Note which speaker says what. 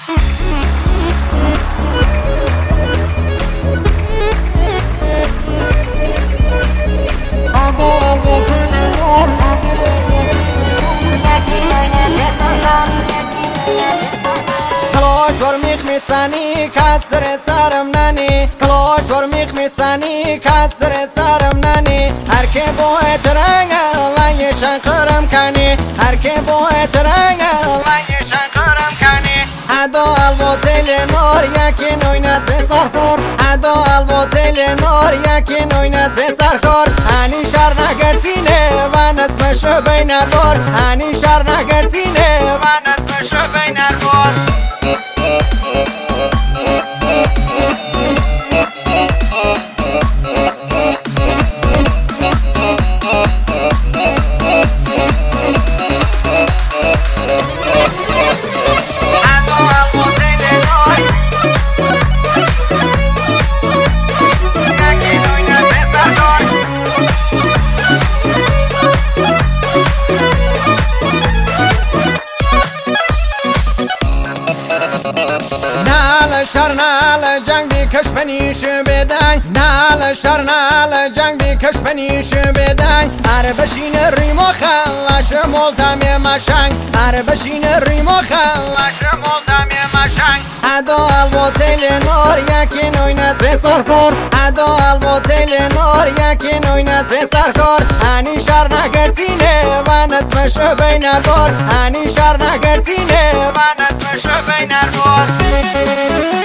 Speaker 1: میخمیسانی کسر سرم ننی کلاشور میخمیسانی کسر سرم ننی هر که باید رنگ و شنقرم کنی هر که باید رنگ و شنقرم کنی ادا الواتل نار یکی نوینه سرکار ادا الواتل نار یکی نوینه سرکار هنی شر نگرتینه و نسمشو بین بار هنی شر نگرتینه و نسمشو بین بار شر نال جنگ بی کش بنیش بدن نال شر نال جنگ بی کش بنیش بدن ار بشین ریمو خلاش مولتم مشنگ ار بشین ریمو خلاش مولتم مشنگ ادا الواتل نار یکی نوینه سرکار ادا الواتل نار یکی نوینه سرکار هنی شر نگرتینه و نسمشو بین بار هنی شر نگرتینه و نسمشو بین بار